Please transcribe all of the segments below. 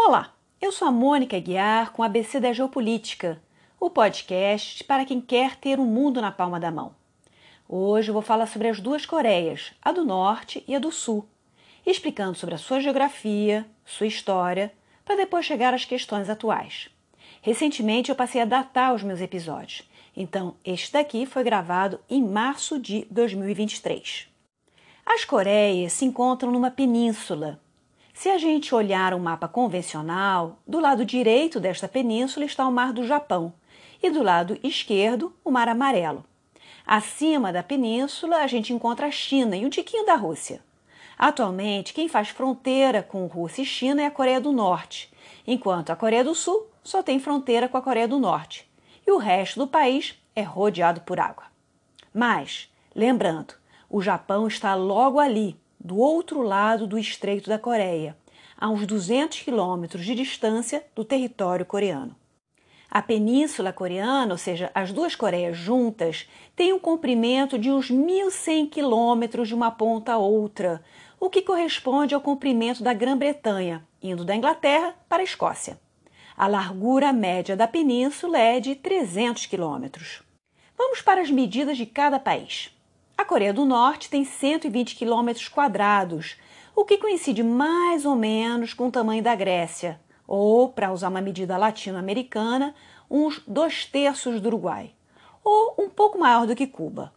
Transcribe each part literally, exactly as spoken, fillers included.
Olá, eu sou a Mônica Aguiar com o A B C da Geopolítica, o podcast para quem quer ter o mundo na palma da mão. Hoje eu vou falar sobre as duas Coreias, a do Norte e a do Sul, explicando sobre a sua geografia, sua história, para depois chegar às questões atuais. Recentemente eu passei a datar os meus episódios, então este daqui foi gravado em março de dois mil e vinte e três. As Coreias se encontram numa península. Se a gente olhar um mapa convencional, do lado direito desta península está o Mar do Japão e do lado esquerdo o Mar Amarelo. Acima da península a gente encontra a China e um tiquinho da Rússia. Atualmente quem faz fronteira com Rússia e China é a Coreia do Norte, enquanto a Coreia do Sul só tem fronteira com a Coreia do Norte e o resto do país é rodeado por água. Mas, lembrando, o Japão está logo ali, do outro lado do Estreito da Coreia, a uns duzentos quilômetros de distância do território coreano. A Península Coreana, ou seja, as duas Coreias juntas, tem um comprimento de uns mil e cem quilômetros de uma ponta a outra, o que corresponde ao comprimento da Grã-Bretanha, indo da Inglaterra para a Escócia. A largura média da península é de trezentos quilômetros. Vamos para as medidas de cada país. A Coreia do Norte tem cento e vinte quilômetros quadrados, o que coincide mais ou menos com o tamanho da Grécia, ou, para usar uma medida latino-americana, uns dois terços do Uruguai, ou um pouco maior do que Cuba.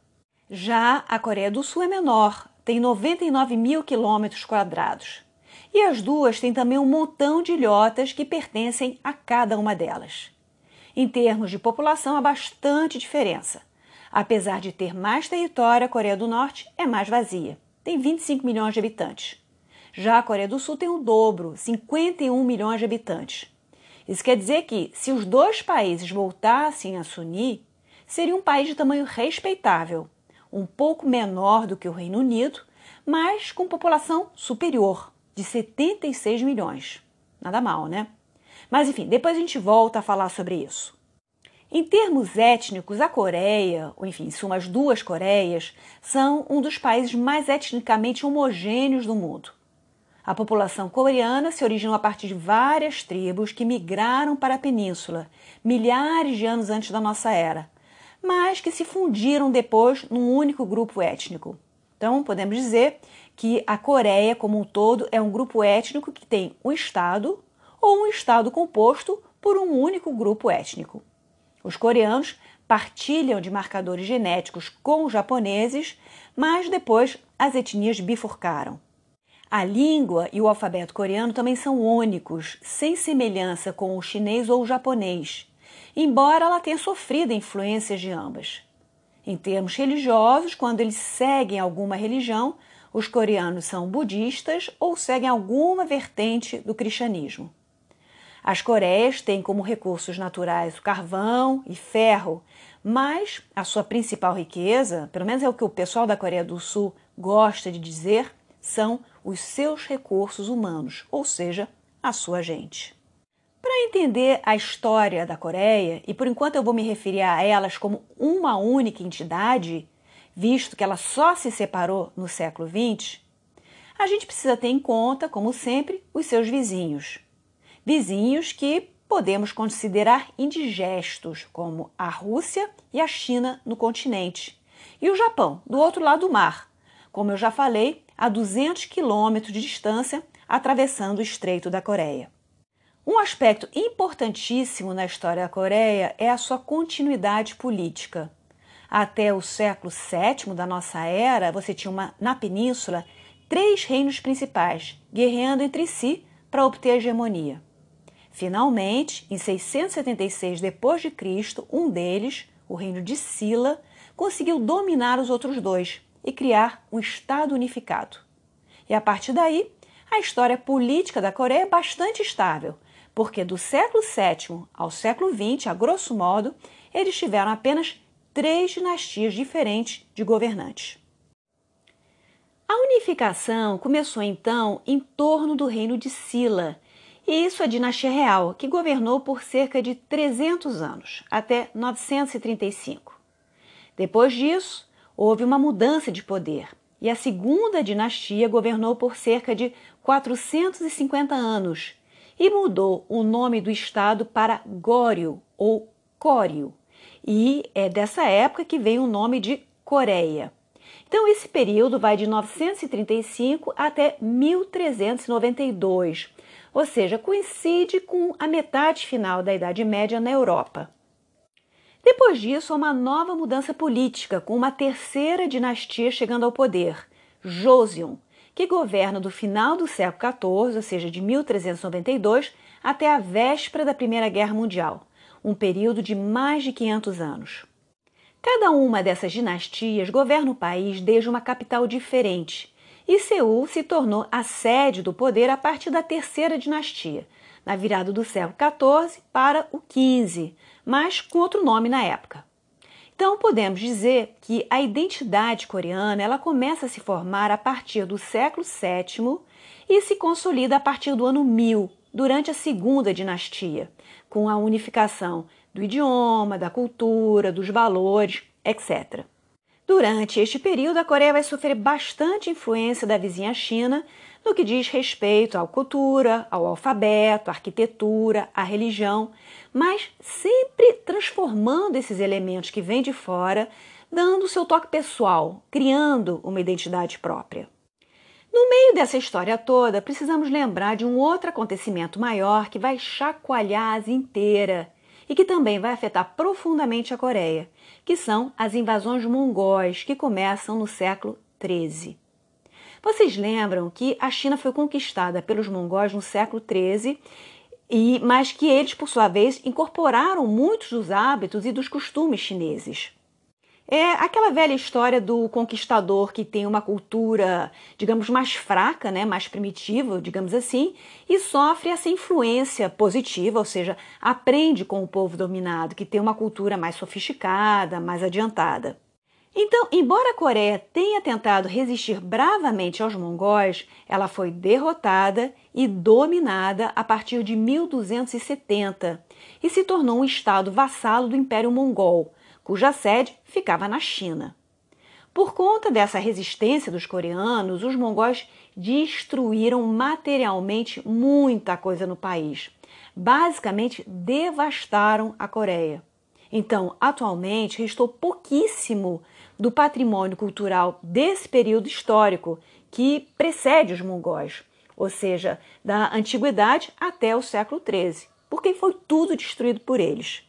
Já a Coreia do Sul é menor, tem noventa e nove mil quilômetros quadrados. E as duas têm também um montão de ilhotas que pertencem a cada uma delas. Em termos de população, há bastante diferença. Apesar de ter mais território, a Coreia do Norte é mais vazia, tem vinte e cinco milhões de habitantes. Já a Coreia do Sul tem o dobro, cinquenta e um milhões de habitantes. Isso quer dizer que, se os dois países voltassem a se unir, seria um país de tamanho respeitável, um pouco menor do que o Reino Unido, mas com população superior, de setenta e seis milhões. Nada mal, né? Mas enfim, depois a gente volta a falar sobre isso. Em termos étnicos, a Coreia, ou enfim, são as duas Coreias, são um dos países mais etnicamente homogêneos do mundo. A população coreana se originou a partir de várias tribos que migraram para a península, milhares de anos antes da nossa era, mas que se fundiram depois num único grupo étnico. Então, podemos dizer que a Coreia, como um todo, é um grupo étnico que tem um estado ou um estado composto por um único grupo étnico. Os coreanos partilham de marcadores genéticos com os japoneses, mas depois as etnias bifurcaram. A língua e o alfabeto coreano também são únicos, sem semelhança com o chinês ou o japonês, embora ela tenha sofrido influências de ambas. Em termos religiosos, quando eles seguem alguma religião, os coreanos são budistas ou seguem alguma vertente do cristianismo. As Coreias têm como recursos naturais o carvão e ferro, mas a sua principal riqueza, pelo menos é o que o pessoal da Coreia do Sul gosta de dizer, são os seus recursos humanos, ou seja, a sua gente. Para entender a história da Coreia, e por enquanto eu vou me referir a elas como uma única entidade, visto que ela só se separou no século vinte, a gente precisa ter em conta, como sempre, os seus vizinhos. Vizinhos que podemos considerar indigestos, como a Rússia e a China no continente, e o Japão, do outro lado do mar, como eu já falei, a duzentos quilômetros de distância, atravessando o Estreito da Coreia. Um aspecto importantíssimo na história da Coreia é a sua continuidade política. Até o século sétimo da nossa era, você tinha uma, na península três reinos principais, guerreando entre si para obter a hegemonia. Finalmente, em seiscentos e setenta e seis depois de Cristo, um deles, o reino de Silla, conseguiu dominar os outros dois e criar um Estado unificado. E a partir daí, a história política da Coreia é bastante estável, porque do século sétimo ao século vinte, a grosso modo, eles tiveram apenas três dinastias diferentes de governantes. A unificação começou então em torno do reino de Silla, e isso é a dinastia real, que governou por cerca de trezentos anos, até novecentos e trinta e cinco. Depois disso, houve uma mudança de poder, e a segunda dinastia governou por cerca de quatrocentos e cinquenta anos, e mudou o nome do estado para Goryeo ou Koryo. E é dessa época que vem o nome de Coreia. Então esse período vai de novecentos e trinta e cinco até mil trezentos e noventa e dois, ou seja, coincide com a metade final da Idade Média na Europa. Depois disso, há uma nova mudança política, com uma terceira dinastia chegando ao poder, Joseon, que governa do final do século quatorze, ou seja, de mil trezentos e noventa e dois, até a véspera da Primeira Guerra Mundial, um período de mais de quinhentos anos. Cada uma dessas dinastias governa o país desde uma capital diferente, e Seul se tornou a sede do poder a partir da terceira dinastia, na virada do século quatorze para o quinze, mas com outro nome na época. Então podemos dizer que a identidade coreana ela começa a se formar a partir do século sétimo e se consolida a partir do ano mil, durante a segunda dinastia, com a unificação do idioma, da cultura, dos valores, etcétera. Durante este período, a Coreia vai sofrer bastante influência da vizinha China no que diz respeito à cultura, ao alfabeto, à arquitetura, à religião, mas sempre transformando esses elementos que vêm de fora, dando o seu toque pessoal, criando uma identidade própria. No meio dessa história toda, precisamos lembrar de um outro acontecimento maior que vai chacoalhar a Ásia inteira e que também vai afetar profundamente a Coreia, que são as invasões mongóis, que começam no século treze. Vocês lembram que a China foi conquistada pelos mongóis no século treze, e, mas que eles, por sua vez, incorporaram muitos dos hábitos e dos costumes chineses. É aquela velha história do conquistador que tem uma cultura, digamos, mais fraca, né, mais primitiva, digamos assim, e sofre essa influência positiva, ou seja, aprende com o povo dominado, que tem uma cultura mais sofisticada, mais adiantada. Então, embora a Coreia tenha tentado resistir bravamente aos mongóis, ela foi derrotada e dominada a partir de mil duzentos e setenta e se tornou um estado vassalo do Império Mongol, cuja sede ficava na China. Por conta dessa resistência dos coreanos, os mongóis destruíram materialmente muita coisa no país. Basicamente, devastaram a Coreia. Então, atualmente, restou pouquíssimo do patrimônio cultural desse período histórico que precede os mongóis, ou seja, da antiguidade até o século treze, porque foi tudo destruído por eles.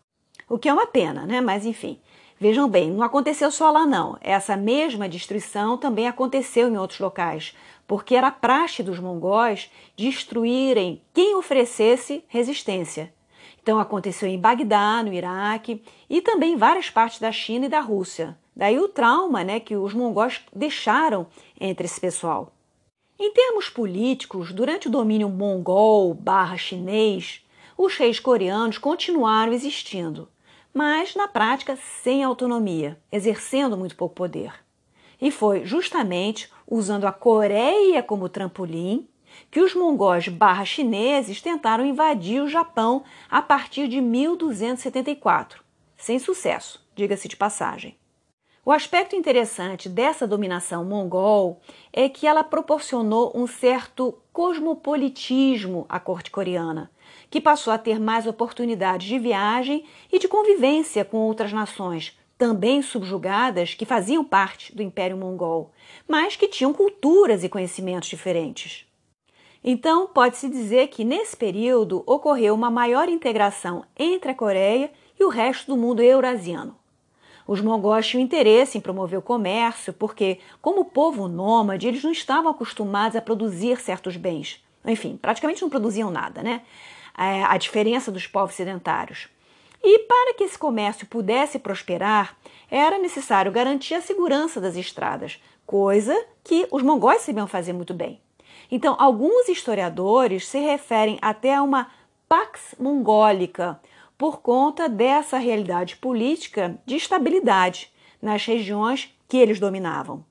O que é uma pena, né? Mas enfim, vejam bem, não aconteceu só lá não. Essa mesma destruição também aconteceu em outros locais, porque era praxe dos mongóis destruírem quem oferecesse resistência. Então aconteceu em Bagdá, no Iraque, e também em várias partes da China e da Rússia. Daí o trauma, né, que os mongóis deixaram entre esse pessoal. Em termos políticos, durante o domínio mongol barra chinês, os reis coreanos continuaram existindo, mas na prática sem autonomia, exercendo muito pouco poder. E foi justamente usando a Coreia como trampolim que os mongóis barra chineses tentaram invadir o Japão a partir de mil duzentos e setenta e quatro, sem sucesso, diga-se de passagem. O aspecto interessante dessa dominação mongol é que ela proporcionou um certo cosmopolitismo à corte coreana, que passou a ter mais oportunidades de viagem e de convivência com outras nações, também subjugadas, que faziam parte do Império Mongol, mas que tinham culturas e conhecimentos diferentes. Então, pode-se dizer que nesse período ocorreu uma maior integração entre a Coreia e o resto do mundo eurasiano. Os mongóis tinham interesse em promover o comércio porque, como povo nômade, eles não estavam acostumados a produzir certos bens. Enfim, praticamente não produziam nada, né? A diferença dos povos sedentários. E para que esse comércio pudesse prosperar, era necessário garantir a segurança das estradas, coisa que os mongóis sabiam fazer muito bem. Então, alguns historiadores se referem até a uma Pax Mongólica, por conta dessa realidade política de estabilidade nas regiões que eles dominavam.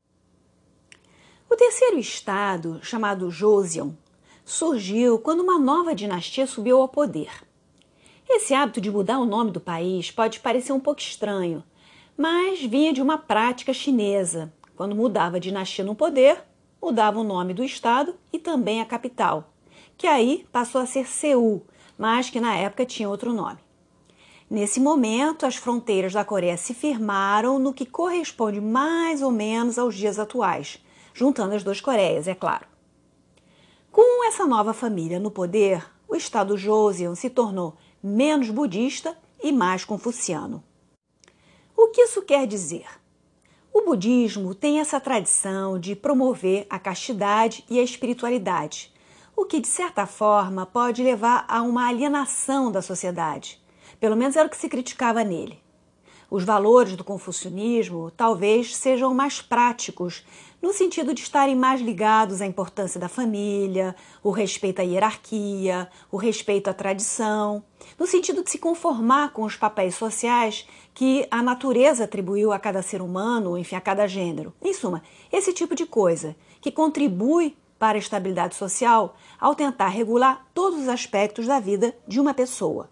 O terceiro estado, chamado Joseon, surgiu quando uma nova dinastia subiu ao poder. Esse hábito de mudar o nome do país pode parecer um pouco estranho, mas vinha de uma prática chinesa. Quando mudava a dinastia no poder, mudava o nome do estado e também a capital, que aí passou a ser Seul, mas que na época tinha outro nome. Nesse momento, as fronteiras da Coreia se firmaram no que corresponde mais ou menos aos dias atuais, juntando as duas Coreias, é claro. Com essa nova família no poder, o Estado Joseon se tornou menos budista e mais confuciano. O que isso quer dizer? O budismo tem essa tradição de promover a castidade e a espiritualidade, o que, de certa forma, pode levar a uma alienação da sociedade. Pelo menos era o que se criticava nele. Os valores do confucionismo talvez sejam mais práticos, no sentido de estarem mais ligados à importância da família, o respeito à hierarquia, o respeito à tradição, no sentido de se conformar com os papéis sociais que a natureza atribuiu a cada ser humano, enfim, a cada gênero. Em suma, esse tipo de coisa que contribui para a estabilidade social ao tentar regular todos os aspectos da vida de uma pessoa.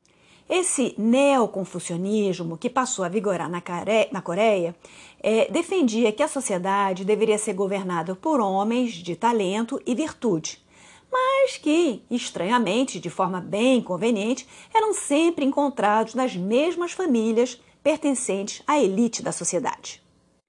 Esse neoconfucionismo, que passou a vigorar na, Care... na Coreia, é, defendia que a sociedade deveria ser governada por homens de talento e virtude, mas que, estranhamente, de forma bem conveniente, eram sempre encontrados nas mesmas famílias pertencentes à elite da sociedade.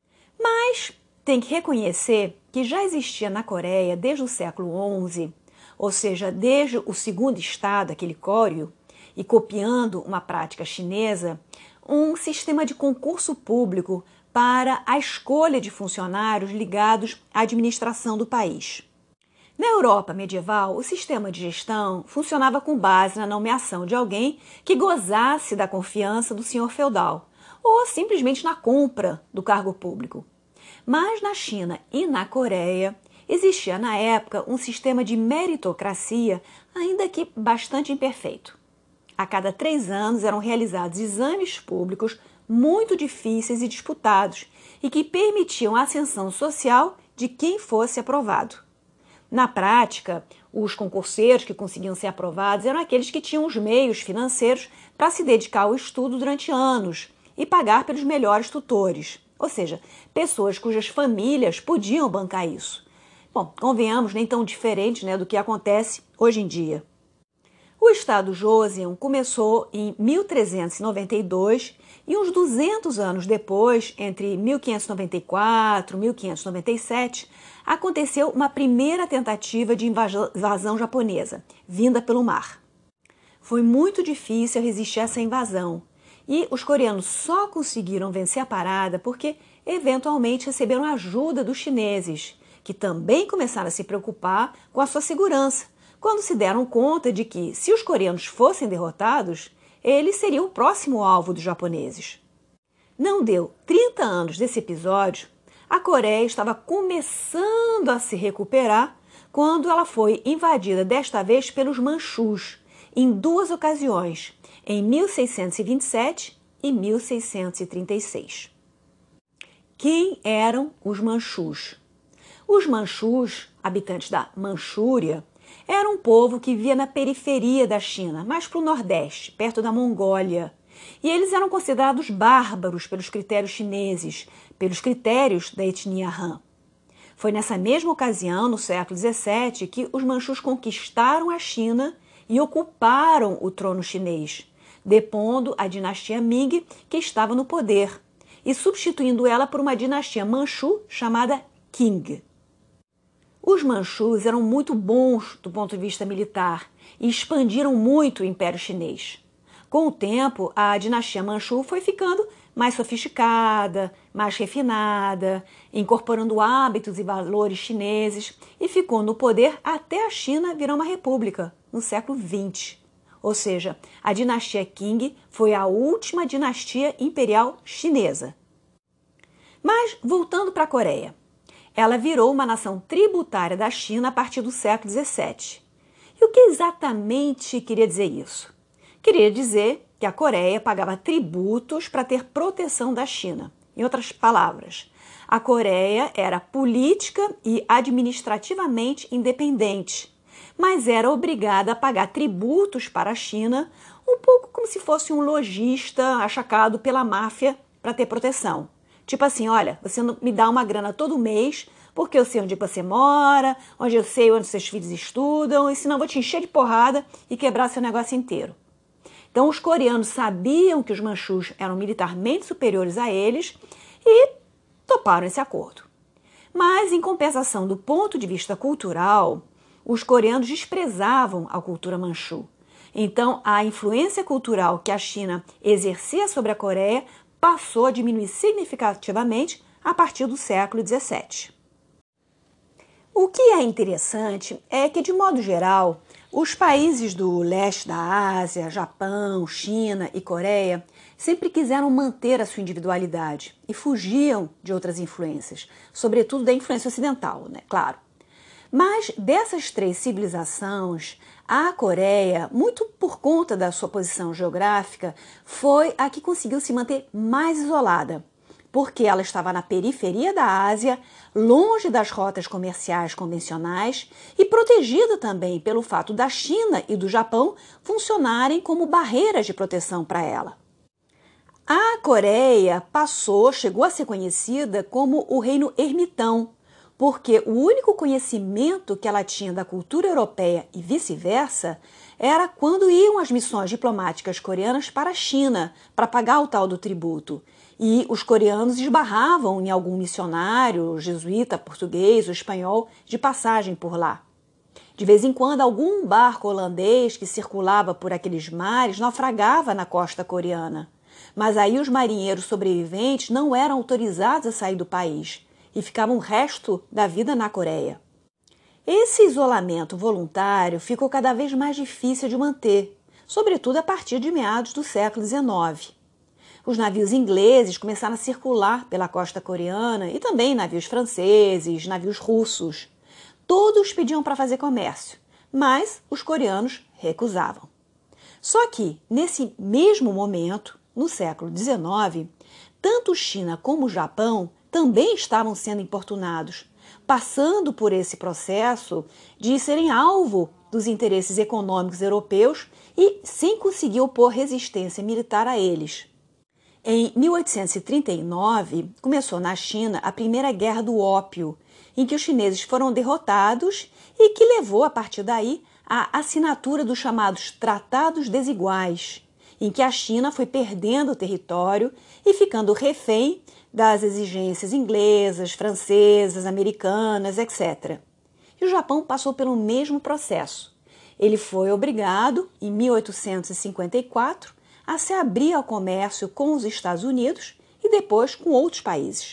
Mas tem que reconhecer que já existia na Coreia desde o século onze, ou seja, desde o segundo estado, aquele Koryo, e copiando uma prática chinesa, um sistema de concurso público para a escolha de funcionários ligados à administração do país. Na Europa medieval, o sistema de gestão funcionava com base na nomeação de alguém que gozasse da confiança do senhor feudal, ou simplesmente na compra do cargo público. Mas na China e na Coreia, existia na época um sistema de meritocracia, ainda que bastante imperfeito. A cada três anos eram realizados exames públicos muito difíceis e disputados e que permitiam a ascensão social de quem fosse aprovado. Na prática, os concurseiros que conseguiam ser aprovados eram aqueles que tinham os meios financeiros para se dedicar ao estudo durante anos e pagar pelos melhores tutores, ou seja, pessoas cujas famílias podiam bancar isso. Bom, convenhamos, nem tão diferente, né, do que acontece hoje em dia. O Estado Joseon começou em mil trezentos e noventa e dois e uns duzentos anos depois, entre mil quinhentos e noventa e quatro e mil quinhentos e noventa e sete, aconteceu uma primeira tentativa de invasão japonesa, vinda pelo mar. Foi muito difícil resistir a essa invasão e os coreanos só conseguiram vencer a parada porque eventualmente receberam ajuda dos chineses, que também começaram a se preocupar com a sua segurança, quando se deram conta de que, se os coreanos fossem derrotados, eles seriam o próximo alvo dos japoneses. Não deu trinta anos desse episódio, a Coreia estava começando a se recuperar quando ela foi invadida desta vez pelos manchus, em duas ocasiões, em mil seiscentos e vinte e sete e mil seiscentos e trinta e seis. Quem eram os manchus? Os manchus, habitantes da Manchúria, era um povo que vivia na periferia da China, mais para o nordeste, perto da Mongólia. E eles eram considerados bárbaros pelos critérios chineses, pelos critérios da etnia Han. Foi nessa mesma ocasião, no século dezessete, que os manchus conquistaram a China e ocuparam o trono chinês, depondo a dinastia Ming, que estava no poder, e substituindo ela por uma dinastia manchu chamada Qing. Os manchus eram muito bons do ponto de vista militar e expandiram muito o Império Chinês. Com o tempo, a dinastia Manchu foi ficando mais sofisticada, mais refinada, incorporando hábitos e valores chineses e ficou no poder até a China virar uma república, no século vinte. Ou seja, a dinastia Qing foi a última dinastia imperial chinesa. Mas, voltando para a Coreia, ela virou uma nação tributária da China a partir do século dezessete. E o que exatamente queria dizer isso? Queria dizer que a Coreia pagava tributos para ter proteção da China. Em outras palavras, a Coreia era política e administrativamente independente, mas era obrigada a pagar tributos para a China, um pouco como se fosse um lojista achacado pela máfia para ter proteção. Tipo assim, olha, você me dá uma grana todo mês porque eu sei onde você mora, onde eu sei onde seus filhos estudam, e senão eu vou te encher de porrada e quebrar seu negócio inteiro. Então os coreanos sabiam que os manchus eram militarmente superiores a eles e toparam esse acordo. Mas, em compensação, do ponto de vista cultural, os coreanos desprezavam a cultura manchu. Então, a influência cultural que a China exercia sobre a Coreia passou a diminuir significativamente a partir do século dezessete. O que é interessante é que, de modo geral, os países do leste da Ásia, Japão, China e Coreia sempre quiseram manter a sua individualidade e fugiam de outras influências, sobretudo da influência ocidental, né? Claro. Mas dessas três civilizações, a Coreia, muito por conta da sua posição geográfica, foi a que conseguiu se manter mais isolada, porque ela estava na periferia da Ásia, longe das rotas comerciais convencionais e protegida também pelo fato da China e do Japão funcionarem como barreiras de proteção para ela. A Coreia passou, chegou a ser conhecida como o Reino Ermitão, porque o único conhecimento que ela tinha da cultura europeia e vice-versa era quando iam as missões diplomáticas coreanas para a China para pagar o tal do tributo. E os coreanos esbarravam em algum missionário, jesuíta, português ou espanhol de passagem por lá. De vez em quando, algum barco holandês que circulava por aqueles mares naufragava na costa coreana. Mas aí os marinheiros sobreviventes não eram autorizados a sair do país e ficavam o resto da vida na Coreia. Esse isolamento voluntário ficou cada vez mais difícil de manter, sobretudo a partir de meados do século dezenove. Os navios ingleses começaram a circular pela costa coreana e também navios franceses, navios russos. Todos pediam para fazer comércio, mas os coreanos recusavam. Só que, nesse mesmo momento, no século dezenove, tanto China como o Japão também estavam sendo importunados, passando por esse processo de serem alvo dos interesses econômicos europeus e sem conseguir opor resistência militar a eles. Em mil oitocentos e trinta e nove, começou na China a Primeira Guerra do Ópio, em que os chineses foram derrotados e que levou, a partir daí, à assinatura dos chamados Tratados Desiguais, em que a China foi perdendo o território e ficando refém das exigências inglesas, francesas, americanas, etcétera. E o Japão passou pelo mesmo processo. Ele foi obrigado, em mil oitocentos e cinquenta e quatro, a se abrir ao comércio com os Estados Unidos e depois com outros países.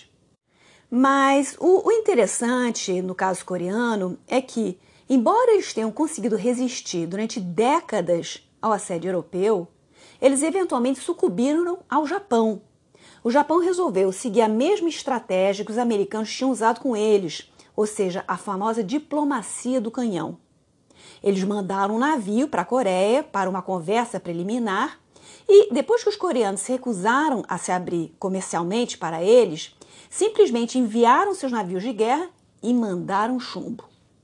Mas o, o interessante, no caso coreano, é que, embora eles tenham conseguido resistir durante décadas ao assédio europeu, eles eventualmente sucumbiram ao Japão. O Japão resolveu seguir a mesma estratégia que os americanos tinham usado com eles, ou seja, a famosa diplomacia do canhão. Eles mandaram um navio para a Coreia para uma conversa preliminar e, depois que os coreanos se recusaram a se abrir comercialmente para eles, simplesmente enviaram seus navios de guerra e mandaram chumbo.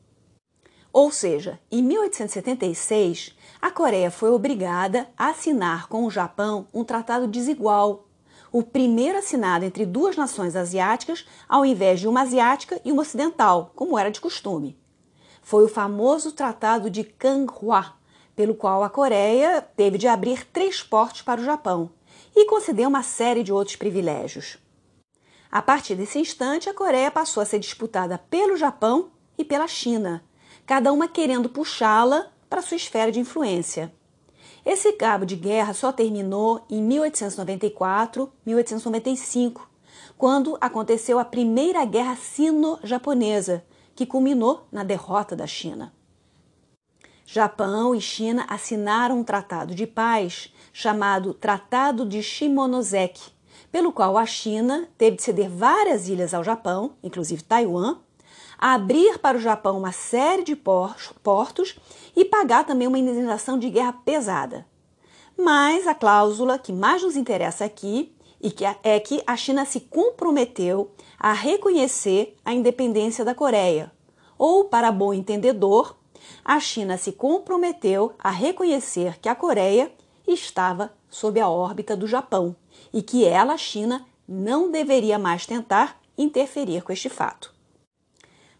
Ou seja, em mil oitocentos e setenta e seis, a Coreia foi obrigada a assinar com o Japão um tratado desigual, o primeiro assinado entre duas nações asiáticas, ao invés de uma asiática e uma ocidental, como era de costume. Foi o famoso Tratado de Kanghwa, pelo qual a Coreia teve de abrir três portos para o Japão e conceder uma série de outros privilégios. A partir desse instante, a Coreia passou a ser disputada pelo Japão e pela China, cada uma querendo puxá-la para sua esfera de influência. Esse cabo de guerra só terminou em mil oitocentos e noventa e quatro, mil oitocentos e noventa e cinco, quando aconteceu a Primeira Guerra Sino-Japonesa, que culminou na derrota da China. Japão e China assinaram um tratado de paz chamado Tratado de Shimonoseki, pelo qual a China teve de ceder várias ilhas ao Japão, inclusive Taiwan, abrir para o Japão uma série de portos e pagar também uma indenização de guerra pesada. Mas a cláusula que mais nos interessa aqui e que é que a China se comprometeu a reconhecer a independência da Coreia. Ou, para bom entendedor, a China se comprometeu a reconhecer que a Coreia estava sob a órbita do Japão e que ela, a China, não deveria mais tentar interferir com este fato.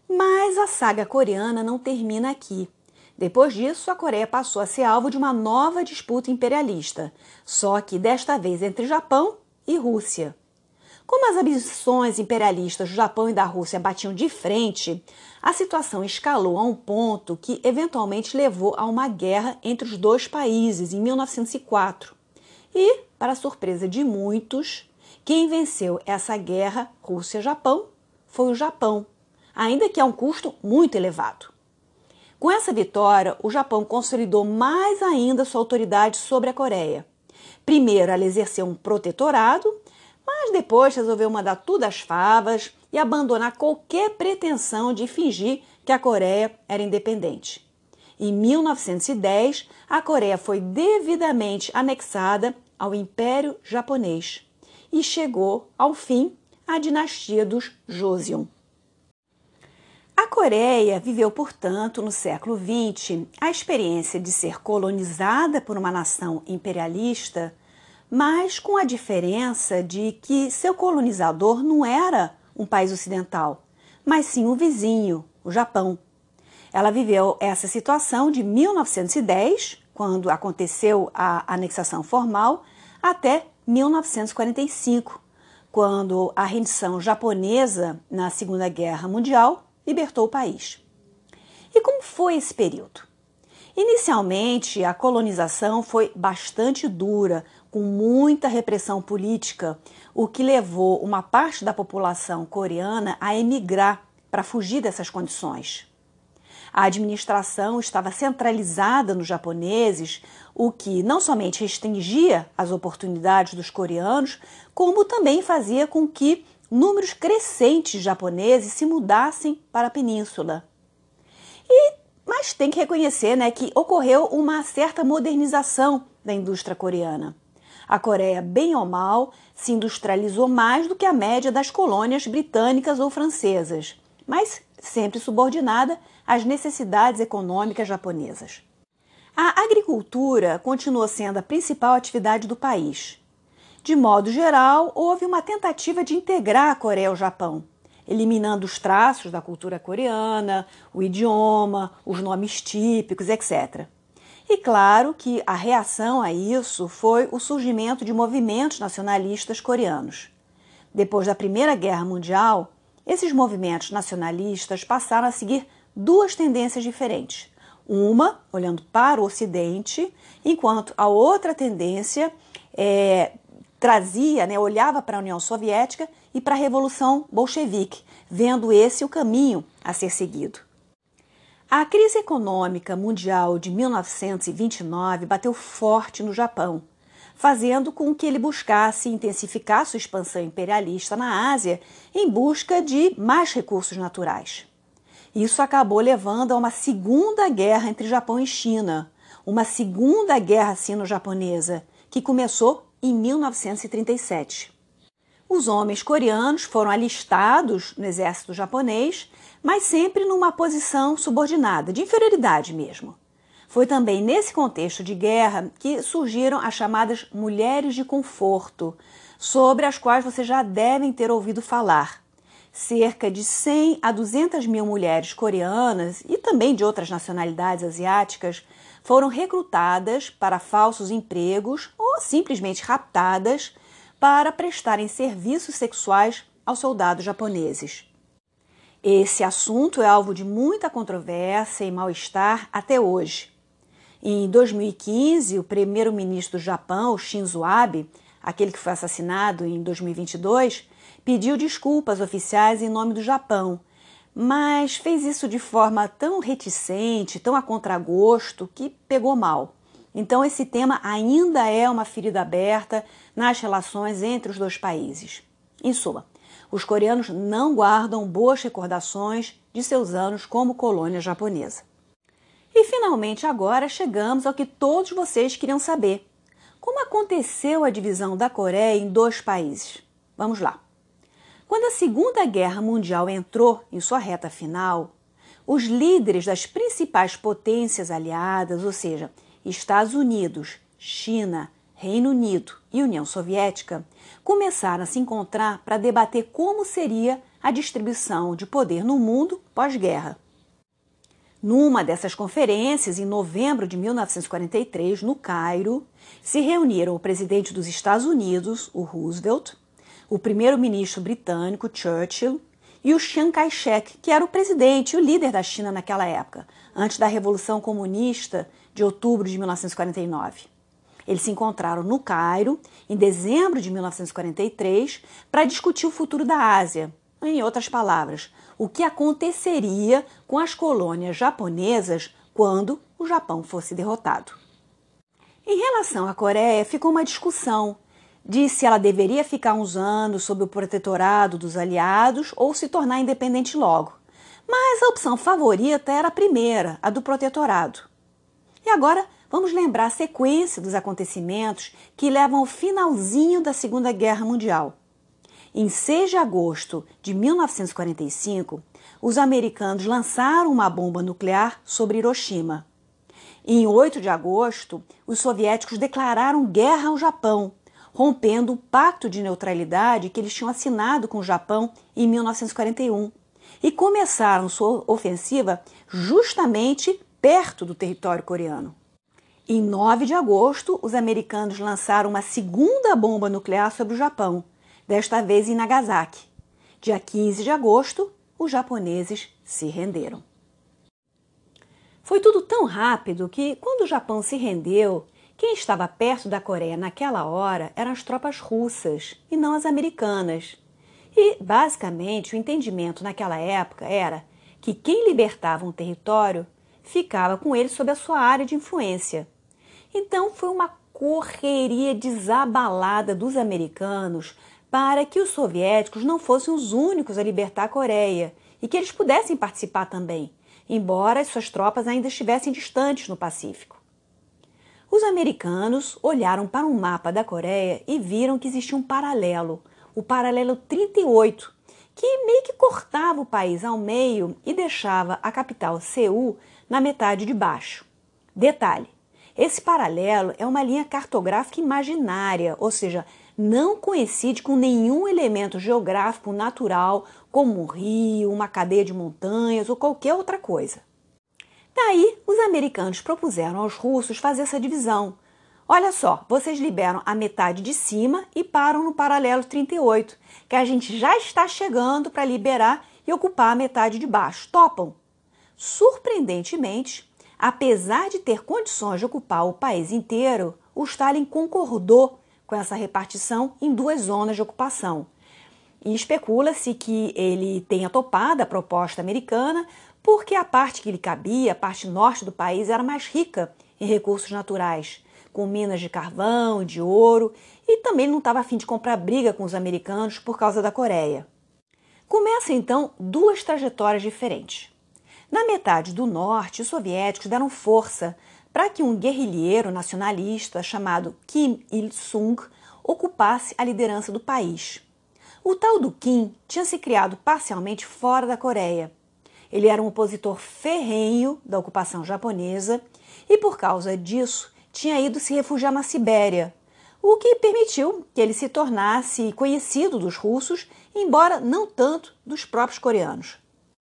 Mas a saga coreana não termina aqui. Depois disso, a Coreia passou a ser alvo de uma nova disputa imperialista, só que desta vez entre Japão e Rússia. Como as ambições imperialistas do Japão e da Rússia batiam de frente, a situação escalou a um ponto que eventualmente levou a uma guerra entre os dois países em mil novecentos e quatro. E, para surpresa de muitos, quem venceu essa guerra Rússia-Japão foi o Japão, ainda que a um custo muito elevado. Com essa vitória, o Japão consolidou mais ainda sua autoridade sobre a Coreia. Primeiro, ela exerceu um protetorado, mas depois resolveu mandar tudo às favas e abandonar qualquer pretensão de fingir que a Coreia era independente. Em mil novecentos e dez, a Coreia foi devidamente anexada ao Império Japonês e chegou, ao fim, a dinastia dos Joseon. A Coreia viveu, portanto, no século vinte, a experiência de ser colonizada por uma nação imperialista, mas com a diferença de que seu colonizador não era um país ocidental, mas sim um vizinho, o Japão. Ela viveu essa situação de mil novecentos e dez, quando aconteceu a anexação formal, até mil novecentos e quarenta e cinco, quando a rendição japonesa na Segunda Guerra Mundial libertou o país. E como foi esse período? Inicialmente, a colonização foi bastante dura, com muita repressão política, o que levou uma parte da população coreana a emigrar para fugir dessas condições. A administração estava centralizada nos japoneses, o que não somente restringia as oportunidades dos coreanos, como também fazia com que números crescentes de japoneses se mudassem para a península. E, mas tem que reconhecer, né, que ocorreu uma certa modernização da indústria coreana. A Coreia, bem ou mal, se industrializou mais do que a média das colônias britânicas ou francesas, mas sempre subordinada às necessidades econômicas japonesas. A agricultura continuou sendo a principal atividade do país. De modo geral, houve uma tentativa de integrar a Coreia ao Japão, eliminando os traços da cultura coreana, o idioma, os nomes típicos, etcétera. E claro que a reação a isso foi o surgimento de movimentos nacionalistas coreanos. Depois da Primeira Guerra Mundial, esses movimentos nacionalistas passaram a seguir duas tendências diferentes. Uma, olhando para o Ocidente, enquanto a outra tendência é, trazia, né, olhava para a União Soviética e para a Revolução Bolchevique, vendo esse o caminho a ser seguido. A crise econômica mundial de mil novecentos e vinte e nove bateu forte no Japão, fazendo com que ele buscasse intensificar sua expansão imperialista na Ásia em busca de mais recursos naturais. Isso acabou levando a uma segunda guerra entre Japão e China, uma segunda guerra sino-japonesa, que começou em mil novecentos e trinta e sete. Os homens coreanos foram alistados no exército japonês, mas sempre numa posição subordinada, de inferioridade mesmo. Foi também nesse contexto de guerra que surgiram as chamadas mulheres de conforto, sobre as quais vocês já devem ter ouvido falar. Cerca de cem a duzentas mil mulheres coreanas e também de outras nacionalidades asiáticas foram recrutadas para falsos empregos ou simplesmente raptadas para prestarem serviços sexuais aos soldados japoneses. Esse assunto é alvo de muita controvérsia e mal-estar até hoje. Em dois mil e quinze, o primeiro-ministro do Japão, Shinzo Abe, aquele que foi assassinado em dois mil e vinte e dois, pediu desculpas oficiais em nome do Japão, mas fez isso de forma tão reticente, tão a contragosto, que pegou mal. Então esse tema ainda é uma ferida aberta nas relações entre os dois países. Em suma, os coreanos não guardam boas recordações de seus anos como colônia japonesa. E finalmente agora chegamos ao que todos vocês queriam saber. Como aconteceu a divisão da Coreia em dois países? Vamos lá. Quando a Segunda Guerra Mundial entrou em sua reta final, os líderes das principais potências aliadas, ou seja, Estados Unidos, China, Reino Unido e União Soviética, começaram a se encontrar para debater como seria a distribuição de poder no mundo pós-guerra. Numa dessas conferências, em novembro de mil novecentos e quarenta e três, no Cairo, se reuniram o presidente dos Estados Unidos, o Roosevelt, o primeiro-ministro britânico, Churchill, e o Chiang Kai-shek, que era o presidente e o líder da China naquela época, antes da Revolução Comunista de outubro de mil novecentos e quarenta e nove. Eles se encontraram no Cairo, em dezembro de mil novecentos e quarenta e três, para discutir o futuro da Ásia. Em outras palavras, o que aconteceria com as colônias japonesas quando o Japão fosse derrotado. Em relação à Coreia, ficou uma discussão de se ela deveria ficar uns anos sob o protetorado dos aliados ou se tornar independente logo. Mas a opção favorita era a primeira, a do protetorado. E agora vamos lembrar a sequência dos acontecimentos que levam ao finalzinho da Segunda Guerra Mundial. Em seis de agosto de mil novecentos e quarenta e cinco, os americanos lançaram uma bomba nuclear sobre Hiroshima. Em oito de agosto, os soviéticos declararam guerra ao Japão, rompendo o pacto de neutralidade que eles tinham assinado com o Japão em mil novecentos e quarenta e um, e começaram sua ofensiva justamente perto do território coreano. Em nove de agosto, os americanos lançaram uma segunda bomba nuclear sobre o Japão, desta vez em Nagasaki. Dia quinze de agosto, os japoneses se renderam. Foi tudo tão rápido que, quando o Japão se rendeu, quem estava perto da Coreia naquela hora eram as tropas russas e não as americanas. E, basicamente, o entendimento naquela época era que quem libertava um território ficava com ele sob a sua área de influência. Então, foi uma correria desabalada dos americanos para que os soviéticos não fossem os únicos a libertar a Coreia e que eles pudessem participar também, embora as suas tropas ainda estivessem distantes no Pacífico. Os americanos olharam para um mapa da Coreia e viram que existia um paralelo, o paralelo trinta e oito, que meio que cortava o país ao meio e deixava a capital, Seul, na metade de baixo. Detalhe, esse paralelo é uma linha cartográfica imaginária, ou seja, não coincide com nenhum elemento geográfico natural, como um rio, uma cadeia de montanhas ou qualquer outra coisa. Daí, os americanos propuseram aos russos fazer essa divisão. Olha só, vocês liberam a metade de cima e param no paralelo trinta e oito, que a gente já está chegando para liberar e ocupar a metade de baixo. Topam? Surpreendentemente, apesar de ter condições de ocupar o país inteiro, o Stalin concordou com essa repartição em duas zonas de ocupação. E especula-se que ele tenha topado a proposta americana porque a parte que lhe cabia, a parte norte do país, era mais rica em recursos naturais, com minas de carvão, de ouro, e também não estava a fim de comprar briga com os americanos por causa da Coreia. Começam então duas trajetórias diferentes. Na metade do norte, os soviéticos deram força para que um guerrilheiro nacionalista chamado Kim Il-sung ocupasse a liderança do país. O tal do Kim tinha se criado parcialmente fora da Coreia. Ele era um opositor ferrenho da ocupação japonesa e, por causa disso, tinha ido se refugiar na Sibéria, o que permitiu que ele se tornasse conhecido dos russos, embora não tanto dos próprios coreanos.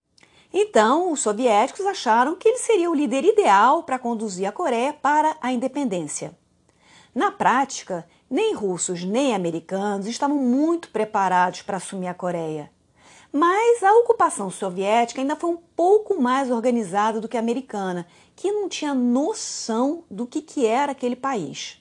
Então, os soviéticos acharam que ele seria o líder ideal para conduzir a Coreia para a independência. Na prática, nem russos nem americanos estavam muito preparados para assumir a Coreia. Mas a ocupação soviética ainda foi um pouco mais organizada do que a americana, que não tinha noção do que, que era aquele país.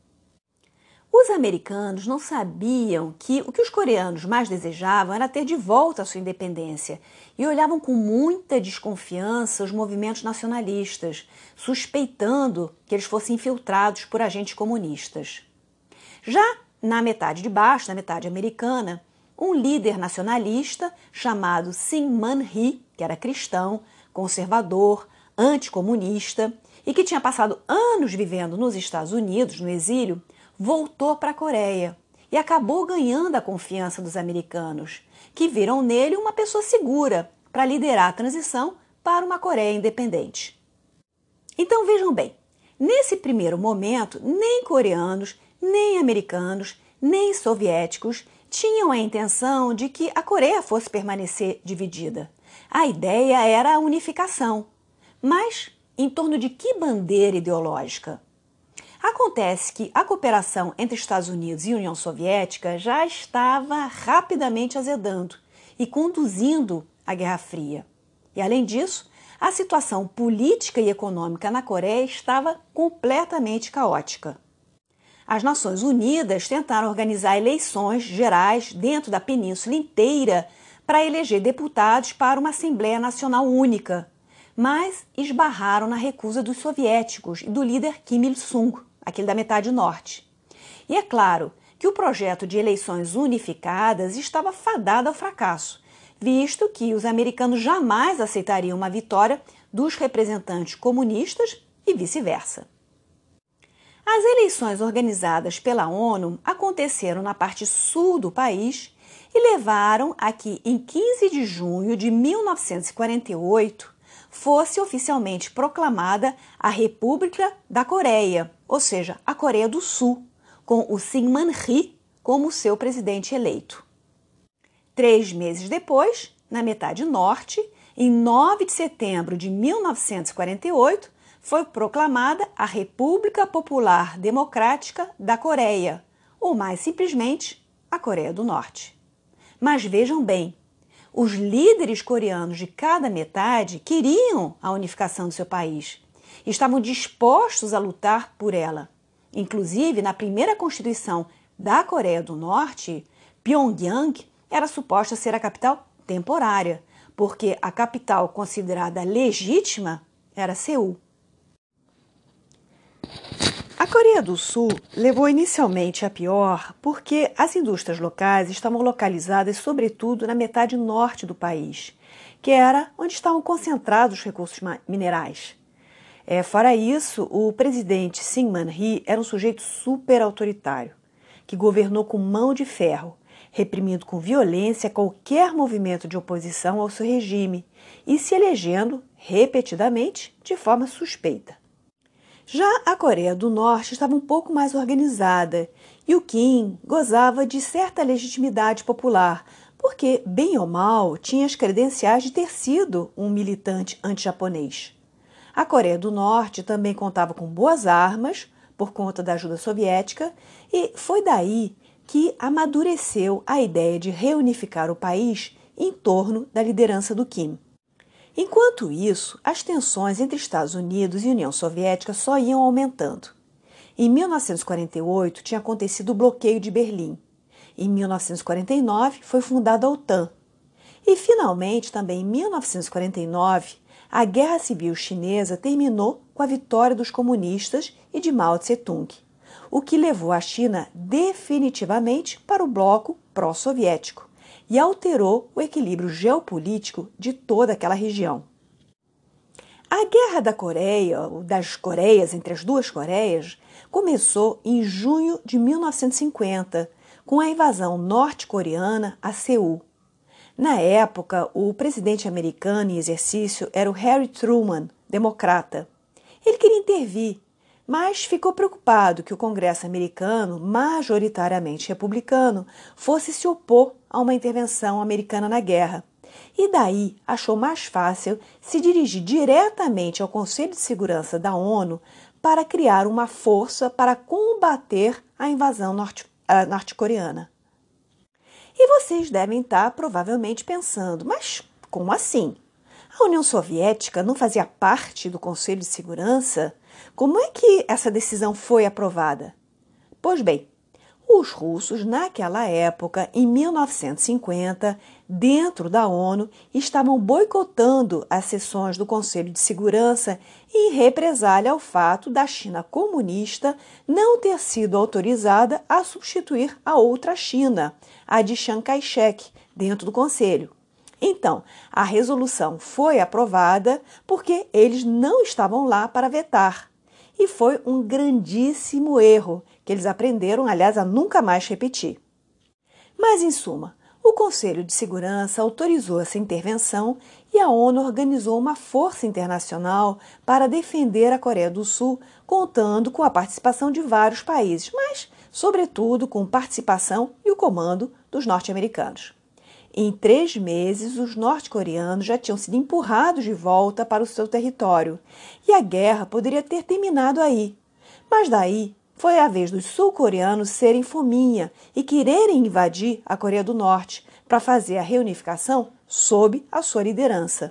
Os americanos não sabiam que o que os coreanos mais desejavam era ter de volta a sua independência e olhavam com muita desconfiança os movimentos nacionalistas, suspeitando que eles fossem infiltrados por agentes comunistas. Já na metade de baixo, na metade americana, um líder nacionalista chamado Syngman Rhee, que era cristão, conservador, anticomunista e que tinha passado anos vivendo nos Estados Unidos, no exílio, voltou para a Coreia e acabou ganhando a confiança dos americanos, que viram nele uma pessoa segura para liderar a transição para uma Coreia independente. Então vejam bem, nesse primeiro momento, nem coreanos, nem americanos, nem soviéticos tinham a intenção de que a Coreia fosse permanecer dividida. A ideia era a unificação, mas em torno de que bandeira ideológica? Acontece que a cooperação entre Estados Unidos e União Soviética já estava rapidamente azedando e conduzindo à Guerra Fria. E, além disso, a situação política e econômica na Coreia estava completamente caótica. As Nações Unidas tentaram organizar eleições gerais dentro da península inteira para eleger deputados para uma Assembleia Nacional Única, mas esbarraram na recusa dos soviéticos e do líder Kim Il-sung, aquele da metade norte. E é claro que o projeto de eleições unificadas estava fadado ao fracasso, visto que os americanos jamais aceitariam uma vitória dos representantes comunistas e vice-versa. As eleições organizadas pela ONU aconteceram na parte sul do país e levaram a que, em quinze de junho de mil novecentos e quarenta e oito, fosse oficialmente proclamada a República da Coreia, ou seja, a Coreia do Sul, com o Syngman Rhee como seu presidente eleito. Três meses depois, na metade norte, em nove de setembro de mil novecentos e quarenta e oito, foi proclamada a República Popular Democrática da Coreia, ou mais simplesmente, a Coreia do Norte. Mas vejam bem, os líderes coreanos de cada metade queriam a unificação do seu país. Estavam dispostos a lutar por ela. Inclusive, na primeira Constituição da Coreia do Norte, Pyongyang era suposta ser a capital temporária, porque a capital considerada legítima era Seul. A Coreia do Sul levou inicialmente a pior porque as indústrias locais estavam localizadas sobretudo na metade norte do país, que era onde estavam concentrados os recursos minerais. É, fora isso, o presidente Syngman Rhee era um sujeito super autoritário, que governou com mão de ferro, reprimindo com violência qualquer movimento de oposição ao seu regime e se elegendo repetidamente de forma suspeita. Já a Coreia do Norte estava um pouco mais organizada e o Kim gozava de certa legitimidade popular, porque, bem ou mal, tinha as credenciais de ter sido um militante anti-japonês. A Coreia do Norte também contava com boas armas, por conta da ajuda soviética, e foi daí que amadureceu a ideia de reunificar o país em torno da liderança do Kim. Enquanto isso, as tensões entre Estados Unidos e União Soviética só iam aumentando. Em mil novecentos e quarenta e oito tinha acontecido o bloqueio de Berlim. Em mil novecentos e quarenta e nove foi fundada a OTAN. E, finalmente, também em mil novecentos e quarenta e nove, a Guerra Civil Chinesa terminou com a vitória dos comunistas e de Mao Tse-tung, o que levou a China definitivamente para o bloco pró-soviético e alterou o equilíbrio geopolítico de toda aquela região. A Guerra da Coreia, das Coreias, entre as duas Coreias, começou em junho de mil novecentos e cinquenta, com a invasão norte-coreana a Seul. Na época, o presidente americano em exercício era o Harry Truman, democrata. Ele queria intervir, mas ficou preocupado que o Congresso americano, majoritariamente republicano, fosse se opor a uma intervenção americana na guerra. E daí achou mais fácil se dirigir diretamente ao Conselho de Segurança da ONU para criar uma força para combater a invasão norte, uh, norte-coreana. E vocês devem estar provavelmente pensando, mas como assim? A União Soviética não fazia parte do Conselho de Segurança? Como é que essa decisão foi aprovada? Pois bem, os russos, naquela época, em mil novecentos e cinquenta, dentro da ONU, estavam boicotando as sessões do Conselho de Segurança em represália ao fato da China comunista não ter sido autorizada a substituir a outra China, a de Chiang Kai-shek, dentro do Conselho. Então, a resolução foi aprovada porque eles não estavam lá para vetar. E foi um grandíssimo erro, que eles aprenderam, aliás, a nunca mais repetir. Mas, em suma, o Conselho de Segurança autorizou essa intervenção e a ONU organizou uma força internacional para defender a Coreia do Sul, contando com a participação de vários países, mas, sobretudo, com participação e o comando dos norte-americanos. Em três meses, os norte-coreanos já tinham sido empurrados de volta para o seu território e a guerra poderia ter terminado aí. Mas daí foi a vez dos sul-coreanos serem fominha e quererem invadir a Coreia do Norte para fazer a reunificação sob a sua liderança.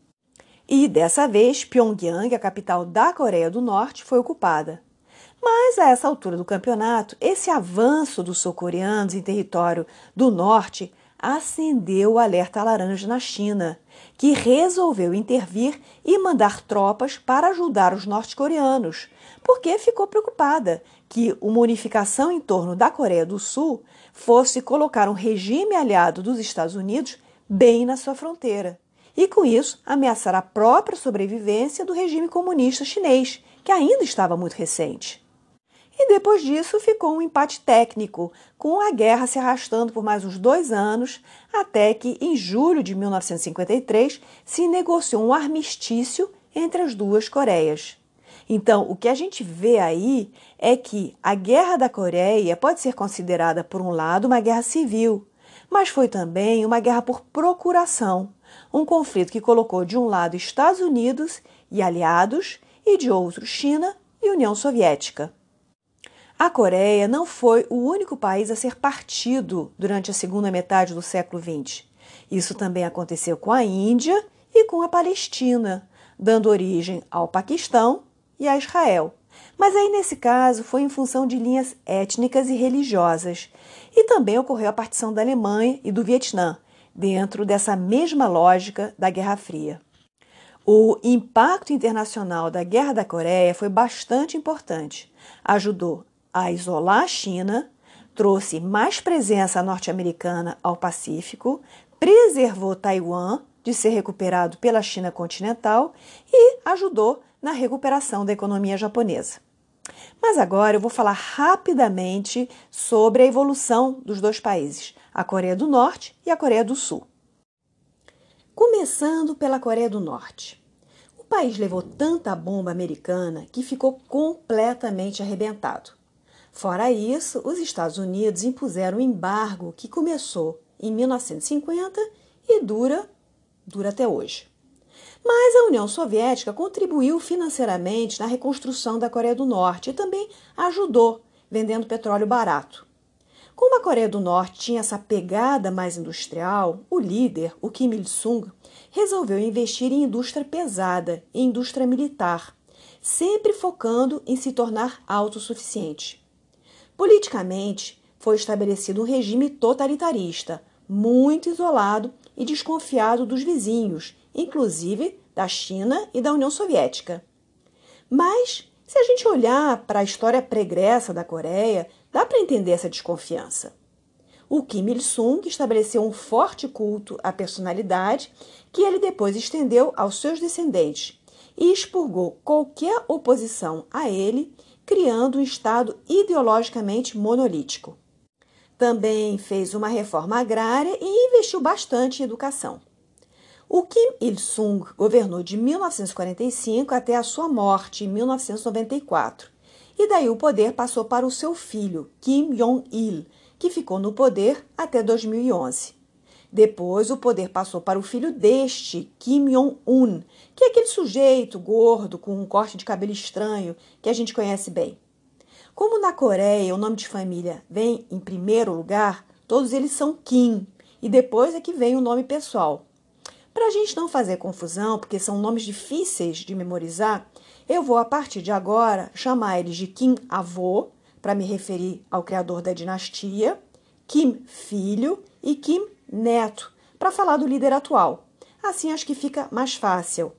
E dessa vez, Pyongyang, a capital da Coreia do Norte, foi ocupada. Mas, a essa altura do campeonato, esse avanço dos sul-coreanos em território do norte acendeu o alerta laranja na China, que resolveu intervir e mandar tropas para ajudar os norte-coreanos, porque ficou preocupada que uma unificação em torno da Coreia do Sul fosse colocar um regime aliado dos Estados Unidos bem na sua fronteira. E, com isso, ameaçar a própria sobrevivência do regime comunista chinês, que ainda estava muito recente. E depois disso ficou um empate técnico, com a guerra se arrastando por mais uns dois anos, até que, em julho de mil novecentos e cinquenta e três, se negociou um armistício entre as duas Coreias. Então, o que a gente vê aí é que a Guerra da Coreia pode ser considerada, por um lado, uma guerra civil, mas foi também uma guerra por procuração, um conflito que colocou de um lado Estados Unidos e aliados e de outro China e União Soviética. A Coreia não foi o único país a ser partido durante a segunda metade do século vinte. Isso também aconteceu com a Índia e com a Palestina, dando origem ao Paquistão e a Israel. Mas aí, nesse caso, foi em função de linhas étnicas e religiosas. E também ocorreu a partição da Alemanha e do Vietnã, dentro dessa mesma lógica da Guerra Fria. O impacto internacional da Guerra da Coreia foi bastante importante. Ajudou a isolar a China, trouxe mais presença norte-americana ao Pacífico, preservou Taiwan de ser recuperado pela China continental e ajudou na recuperação da economia japonesa. Mas agora eu vou falar rapidamente sobre a evolução dos dois países, a Coreia do Norte e a Coreia do Sul. Começando pela Coreia do Norte. O país levou tanta bomba americana que ficou completamente arrebentado. Fora isso, os Estados Unidos impuseram um embargo que começou em mil novecentos e cinquenta e dura, dura até hoje. Mas a União Soviética contribuiu financeiramente na reconstrução da Coreia do Norte e também ajudou, vendendo petróleo barato. Como a Coreia do Norte tinha essa pegada mais industrial, o líder, o Kim Il-sung, resolveu investir em indústria pesada, em indústria militar, sempre focando em se tornar autossuficiente. Politicamente, foi estabelecido um regime totalitarista, muito isolado e desconfiado dos vizinhos, inclusive da China e da União Soviética. Mas, se a gente olhar para a história pregressa da Coreia, dá para entender essa desconfiança. O Kim Il-sung estabeleceu um forte culto à personalidade que ele depois estendeu aos seus descendentes e expurgou qualquer oposição a ele, criando um Estado ideologicamente monolítico. Também fez uma reforma agrária e investiu bastante em educação. O Kim Il-sung governou de mil novecentos e quarenta e cinco até a sua morte em mil novecentos e noventa e quatro, e daí o poder passou para o seu filho, Kim Jong-il, que ficou no poder até dois mil e onze. Depois, o poder passou para o filho deste, Kim Jong-un, que é aquele sujeito gordo com um corte de cabelo estranho que a gente conhece bem. Como na Coreia o nome de família vem em primeiro lugar, todos eles são Kim, e depois é que vem o nome pessoal. Para a gente não fazer confusão, porque são nomes difíceis de memorizar, eu vou, a partir de agora, chamar eles de Kim avô, para me referir ao criador da dinastia, Kim filho e Kim neto, para falar do líder atual. Assim acho que fica mais fácil.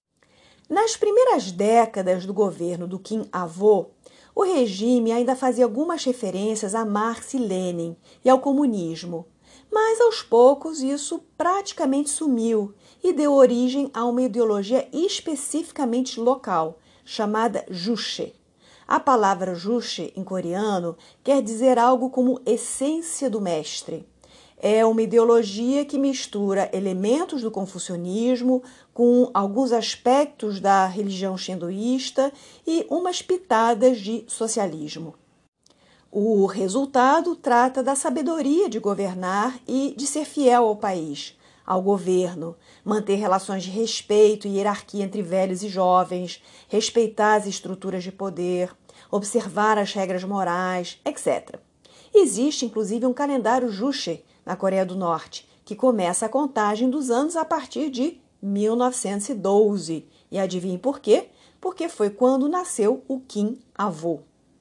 Nas primeiras décadas do governo do Kim avô, o regime ainda fazia algumas referências a Marx e Lenin e ao comunismo, mas aos poucos isso praticamente sumiu e deu origem a uma ideologia especificamente local, chamada Juche. A palavra Juche, em coreano, quer dizer algo como essência do mestre. É uma ideologia que mistura elementos do confucionismo com alguns aspectos da religião shindoísta e umas pitadas de socialismo. O resultado trata da sabedoria de governar e de ser fiel ao país, ao governo, manter relações de respeito e hierarquia entre velhos e jovens, respeitar as estruturas de poder, observar as regras morais, etcétera. Existe, inclusive, um calendário Juche na Coreia do Norte, que começa a contagem dos anos a partir de mil novecentos e doze. E adivinhe por quê? Porque foi quando nasceu o Kim avô.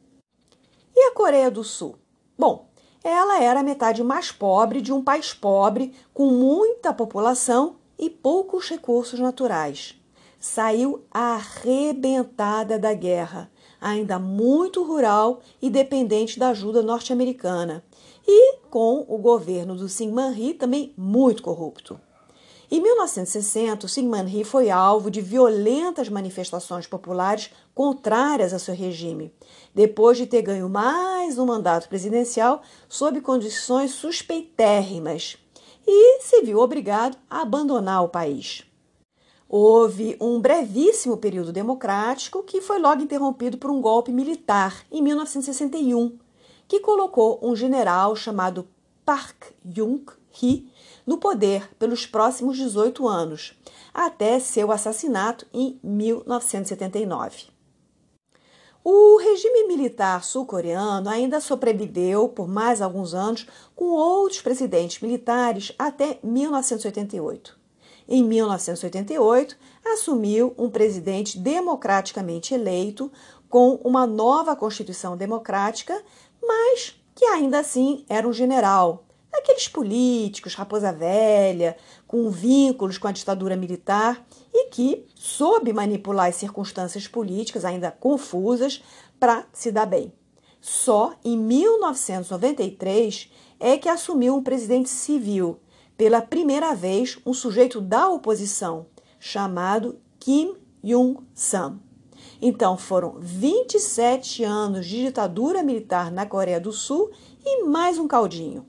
E a Coreia do Sul? Bom, ela era a metade mais pobre de um país pobre, com muita população e poucos recursos naturais. Saiu arrebentada da guerra, ainda muito rural e dependente da ajuda norte-americana, e com o governo do Syngman Rhee também muito corrupto. Em mil novecentos e sessenta, o Syngman Rhee foi alvo de violentas manifestações populares contrárias a seu regime, depois de ter ganho mais um mandato presidencial sob condições suspeitérrimas, e se viu obrigado a abandonar o país. Houve um brevíssimo período democrático que foi logo interrompido por um golpe militar em mil novecentos e sessenta e um, que colocou um general chamado Park Geun-hye no poder pelos próximos dezoito anos, até seu assassinato em mil novecentos e setenta e nove. O regime militar sul-coreano ainda sobreviveu por mais alguns anos com outros presidentes militares até mil novecentos e oitenta e oito. Em mil novecentos e oitenta e oito, assumiu um presidente democraticamente eleito com uma nova Constituição democrática, mas que ainda assim era um general, daqueles políticos, raposa velha, com vínculos com a ditadura militar e que soube manipular as circunstâncias políticas ainda confusas para se dar bem. Só em mil novecentos e noventa e três é que assumiu um presidente civil, pela primeira vez um sujeito da oposição, chamado Kim Young-sam. Então foram vinte e sete anos de ditadura militar na Coreia do Sul e mais um caldinho.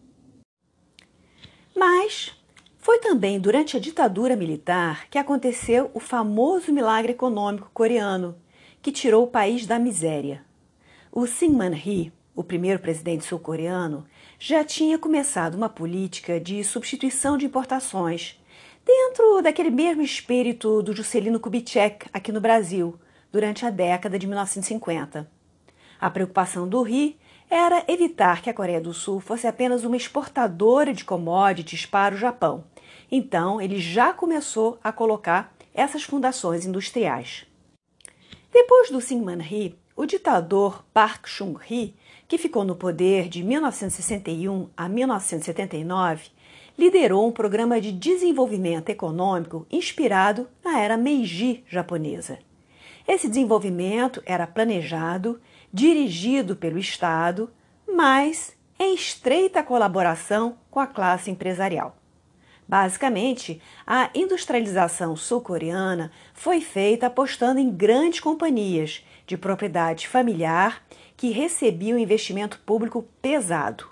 Mas foi também durante a ditadura militar que aconteceu o famoso milagre econômico coreano, que tirou o país da miséria. O Syngman Rhee, o primeiro presidente sul-coreano, já tinha começado uma política de substituição de importações, dentro daquele mesmo espírito do Juscelino Kubitschek aqui no Brasil, durante a década de mil novecentos e cinquenta. A preocupação do Rhee era evitar que a Coreia do Sul fosse apenas uma exportadora de commodities para o Japão. Então, ele já começou a colocar essas fundações industriais. Depois do Syngman Rhee, o ditador Park Chung-hee, que ficou no poder de mil novecentos e sessenta e um a mil novecentos e setenta e nove, liderou um programa de desenvolvimento econômico inspirado na era Meiji japonesa. Esse desenvolvimento era planejado, dirigido pelo Estado, mas em estreita colaboração com a classe empresarial. Basicamente, a industrialização sul-coreana foi feita apostando em grandes companhias de propriedade familiar que recebiam investimento público pesado.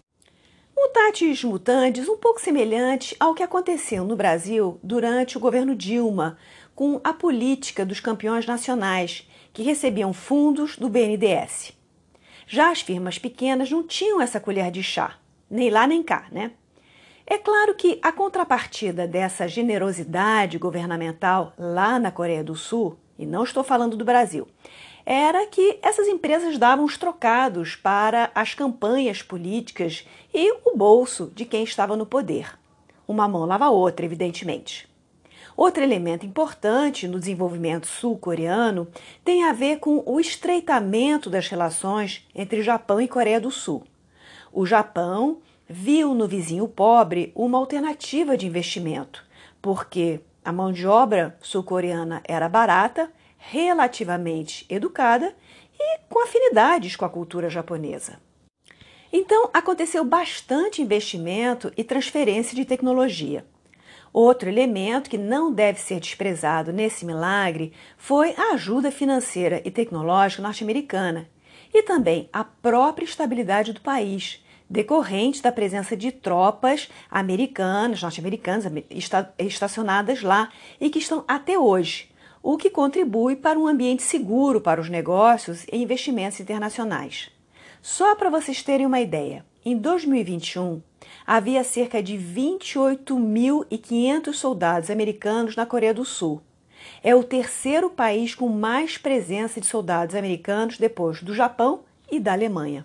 Mutatis mutandis, um pouco semelhante ao que aconteceu no Brasil durante o governo Dilma, com a política dos campeões nacionais, que recebiam fundos do B N D E S. Já as firmas pequenas não tinham essa colher de chá, nem lá nem cá, né? É claro que a contrapartida dessa generosidade governamental lá na Coreia do Sul, e não estou falando do Brasil, era que essas empresas davam os trocados para as campanhas políticas e o bolso de quem estava no poder. Uma mão lava a outra, evidentemente. Outro elemento importante no desenvolvimento sul-coreano tem a ver com o estreitamento das relações entre Japão e Coreia do Sul. O Japão viu no vizinho pobre uma alternativa de investimento, porque a mão de obra sul-coreana era barata, relativamente educada e com afinidades com a cultura japonesa. Então, aconteceu bastante investimento e transferência de tecnologia. Outro elemento que não deve ser desprezado nesse milagre foi a ajuda financeira e tecnológica norte-americana e também a própria estabilidade do país, decorrente da presença de tropas americanas, norte-americanas, estacionadas lá e que estão até hoje, o que contribui para um ambiente seguro para os negócios e investimentos internacionais. Só para vocês terem uma ideia, em dois mil e vinte e um, havia cerca de vinte e oito mil e quinhentos soldados americanos na Coreia do Sul. É o terceiro país com mais presença de soldados americanos depois do Japão e da Alemanha.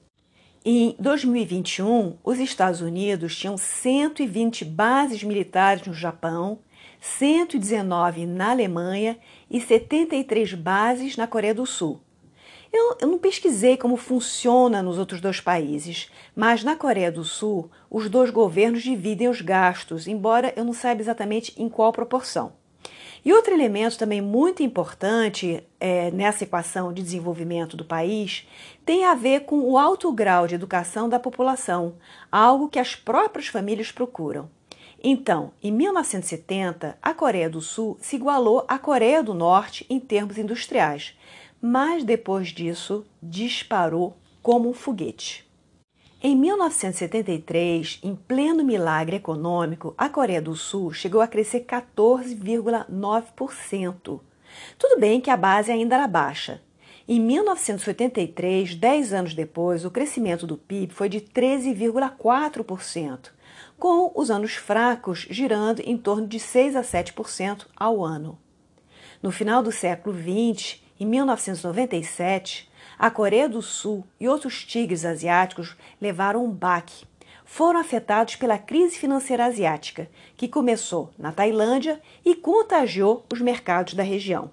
Em dois mil e vinte e um, os Estados Unidos tinham cento e vinte bases militares no Japão, cento e dezenove na Alemanha e setenta e três bases na Coreia do Sul. Eu, eu não pesquisei como funciona nos outros dois países, mas na Coreia do Sul, os dois governos dividem os gastos, embora eu não saiba exatamente em qual proporção. E outro elemento também muito importante é, nessa equação de desenvolvimento do país tem a ver com o alto grau de educação da população, algo que as próprias famílias procuram. Então, em mil novecentos e setenta, a Coreia do Sul se igualou à Coreia do Norte em termos industriais, mas depois disso disparou como um foguete. Em mil novecentos e setenta e três, em pleno milagre econômico, a Coreia do Sul chegou a crescer quatorze vírgula nove por cento. Tudo bem que a base ainda era baixa. Em mil novecentos e oitenta e três, dez anos depois, o crescimento do P I B foi de treze vírgula quatro por cento, com os anos fracos girando em torno de seis a sete por cento ao ano. No final do século vinte, em mil novecentos e noventa e sete, a Coreia do Sul e outros tigres asiáticos levaram um baque. Foram afetados pela crise financeira asiática, que começou na Tailândia e contagiou os mercados da região.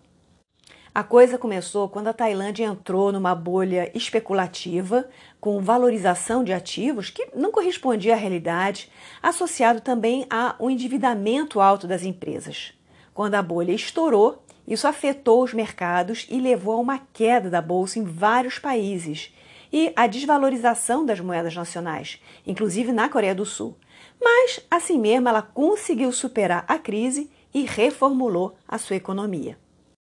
A coisa começou quando a Tailândia entrou numa bolha especulativa, com valorização de ativos que não correspondia à realidade, associado também a um endividamento alto das empresas. Quando a bolha estourou, isso afetou os mercados e levou a uma queda da bolsa em vários países e a desvalorização das moedas nacionais, inclusive na Coreia do Sul. Mas, assim mesmo, ela conseguiu superar a crise e reformulou a sua economia.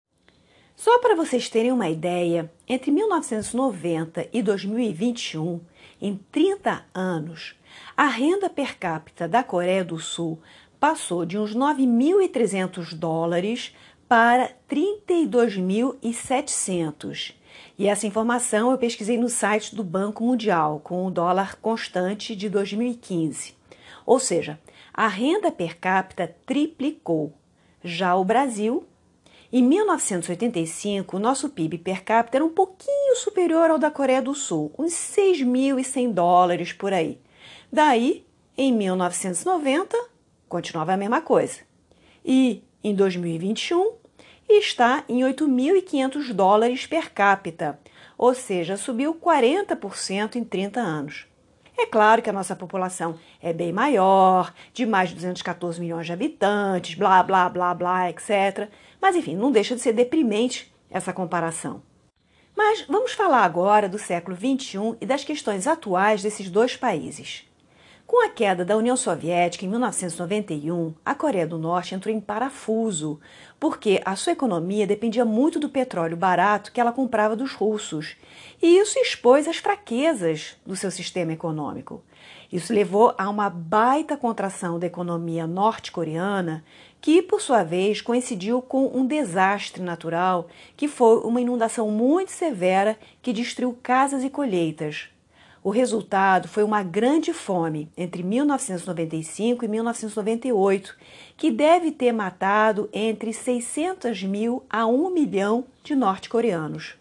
Só para vocês terem uma ideia, entre mil novecentos e noventa e dois mil e vinte e um, em trinta anos, a renda per capita da Coreia do Sul passou de uns nove mil e trezentos dólares para trinta e dois mil e setecentos. E essa informação eu pesquisei no site do Banco Mundial, com o dólar constante de dois mil e quinze. Ou seja, a renda per capita triplicou. Já o Brasil, em mil novecentos e oitenta e cinco, o nosso P I B per capita era um pouquinho superior ao da Coreia do Sul, uns seis mil e cem dólares por aí. Daí, em mil novecentos e noventa, continuava a mesma coisa. E em dois mil e vinte e um, está em oito mil e quinhentos dólares per capita, ou seja, subiu quarenta por cento em trinta anos. É claro que a nossa população é bem maior, de mais de duzentos e quatorze milhões de habitantes, blá, blá, blá, blá, etcétera. Mas, enfim, não deixa de ser deprimente essa comparação. Mas vamos falar agora do século vinte e um e das questões atuais desses dois países. Com a queda da União Soviética em mil novecentos e noventa e um, a Coreia do Norte entrou em parafuso, porque a sua economia dependia muito do petróleo barato que ela comprava dos russos, e isso expôs as fraquezas do seu sistema econômico. Isso levou a uma baita contração da economia norte-coreana, que, por sua vez, coincidiu com um desastre natural, que foi uma inundação muito severa que destruiu casas e colheitas. O resultado foi uma grande fome entre mil novecentos e noventa e cinco e mil novecentos e noventa e oito, que deve ter matado entre seiscentos mil a um milhão de norte-coreanos.